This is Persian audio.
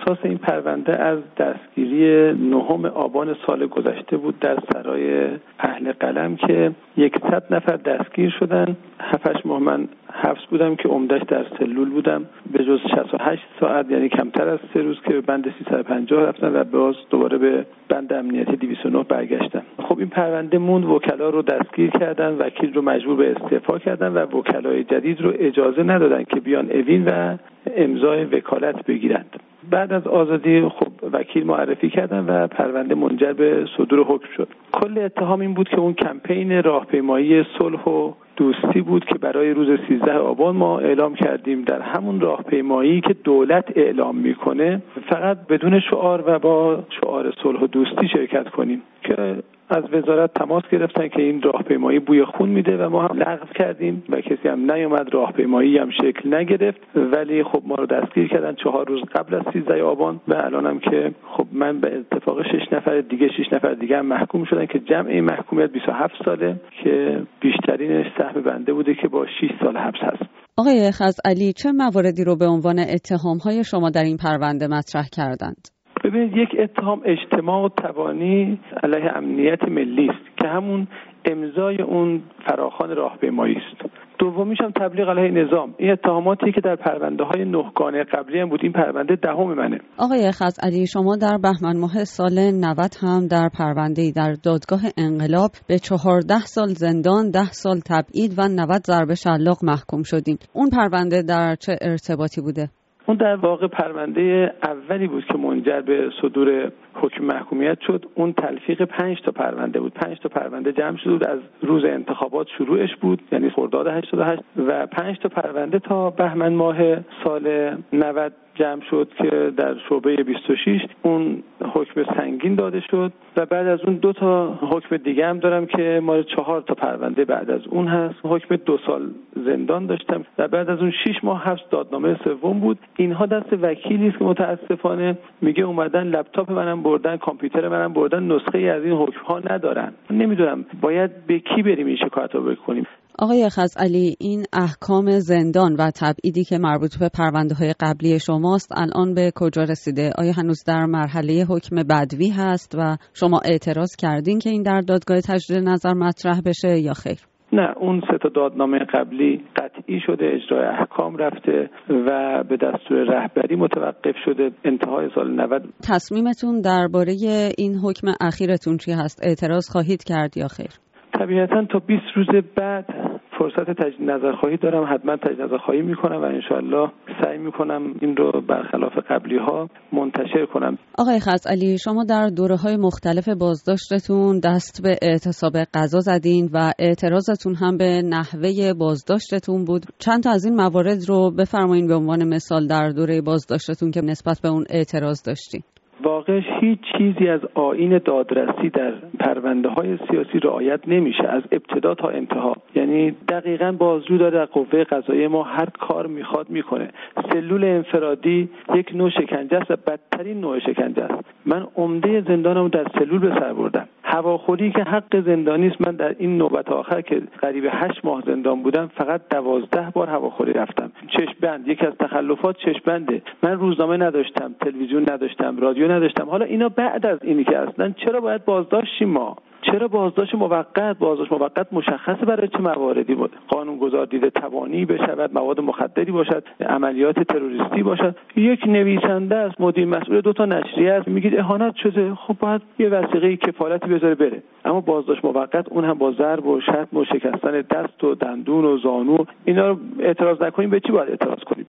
اساس این پرونده از دستگیری 9 آبان سال گذشته بود در سرای اهل قلم که 100 نفر دستگیر شدن. 7-8 ماه من حبس بودم که عمدش در سلول بودم، به جز 68 ساعت یعنی کمتر از 3 روز که به بند 350 رفتم و باز دوباره به بند امنیتی 209 برگشتم. خب این پرونده موند، وکلا رو دستگیر کردن، وکیل رو مجبور به استعفا کردن و وکلای جدید رو اجازه ندادن که بیان اوین و امضای وکالت بگیرند. بعد از آزادی خب وکیل معرفی کردن و پرونده منجر به صدور حکم شد. کل اتهام این بود که اون کمپین راهپیمایی صلح و دوستی بود که برای روز 13 آبان ما اعلام کردیم. در همون راهپیمایی که دولت اعلام میکنه فقط بدون شعار و با شعار صلح و دوستی شرکت کنیم که از وزارت تماس گرفتن که این راهپیمایی بوی خون میده و ما هم لغو کردیم و کسی هم نیومد، راهپیمایی هم شکل نگرفت. ولی خب ما رو دستگیر کردن 4 روز قبل از 13 آبان و الانم که خب من به اتفاق 6 نفر دیگه هم محکوم شدن که جمع این محکومیت 27 ساله که بیشترینش سهم بنده بوده که با 6 سال حبس هست. آقای خزعلی، چه مواردی رو به عنوان اتهام‌های شما در این پرونده مطرح کردند؟ ببینید، یک اتهام اجتماع و تبانی علیه امنیت ملی است که همون امضای اون فراخوان راهپیمایی است. دومیش هم تبلیغ علیه نظام. این اتهاماتی که در پرونده‌های 9 گانه قبلی هم بود، این پرونده 10 منه. آقای خزعلی، شما در بهمن ماه سال 90 هم در پرونده‌ای در دادگاه انقلاب به 14 سال زندان، 10 سال تبعید و 90 ضرب شلاق محکوم شدین. اون پرونده در چه ارتباطی بوده؟ اون در واقع پرونده اولی بود که منجر به صدور حکم محکومیت شد. اون تلفیق 5 تا پرونده بود. 5 تا پرونده جمع شده بود، از روز انتخابات شروعش بود یعنی خرداد 88 و 5 تا پرونده تا بهمن ماه سال 90 جمع شد که در شعبه 26 اون حکم سنگین داده شد و بعد از اون 2 تا حکم دیگه هم دارم که ما 4 تا پرونده بعد از اون هست. حکم 2 سال زندان داشتم و بعد از اون 6 ماه حبس. دادنامه سوم بود. اینها دست وکیلی است که متاسفانه میگه اومدن لپتاپ منم بردن، کامپیوتر منم بردن، نسخه ای از این حکم ها ندارن. نمیدونم باید به کی بریم این شکایت رو بکنیم. آقای خزعلی، این احکام زندان و تبعیدی که مربوط به پرونده‌های قبلی شماست الان به کجا رسیده؟ آیا هنوز در مرحله حکم بدوی هست و شما اعتراض کردین که این در دادگاه تجدید نظر مطرح بشه یا خیر؟ نه، اون 3 تا دادنامه قبلی قطعی شده، اجرای احکام رفته و به دستور رهبری متوقف شده انتهای سال 90. تصمیمتون درباره این حکم اخیرتون چی هست؟ اعتراض خواهید کرد یا خیر؟ طبیعتاً تا 20 روز بعد فرصت تجدید نظرخواهی دارم، حتما تجدید نظرخواهی میکنم و انشالله سعی میکنم این رو برخلاف قبلی ها منتشر کنم. آقای خزعلی، شما در دوره‌های مختلف بازداشتتون دست به اعتصاب قضا زدین و اعتراضتون هم به نحوه بازداشتتون بود. چند تا از این موارد رو بفرمایید به عنوان مثال در دوره بازداشتتون که نسبت به اون اعتراض داشتین. واقعش هیچ چیزی از آیین دادرسی در پرونده‌های سیاسی رعایت نمیشه از ابتدا تا انتها. یعنی دقیقاً بازجو داره از قوه قضاییه، ما هر کار میخواد میکنه. سلول انفرادی یک نوع شکنجه است و بدترین نوع شکنجه است. من عمده زندانم در سلول به سر بردم. هواخوری که حق زندانی است. من در این نوبت آخر که قریب 8 ماه زندان بودم فقط 12 بار هواخوری رفتم. چشم بند یکی از تخلفات چشم بنده. من روزنامه نداشتم، تلویزیون نداشتم، رادیو نداشتم. حالا اینا بعد از اینی که اصلا چرا باید بازداشتیم ما؟ چرا بازداشت موقت مشخصه برای چه مواردی بود؟ قانونگذار دیده توانی بشود، مواد مخدری باشد، عملیات تروریستی باشد. یک نویسنده است، مدیر مسئول 2 تا نشریه است، میگید اهانت شده، خب باید یه وثیقه کفالتی بذاره بره. اما بازداشت موقت اون هم با ضرب و شتم و شکستن دست و دندون و زانو، اینا رو اعتراض نکنیم به چی باید اعتراض کنیم؟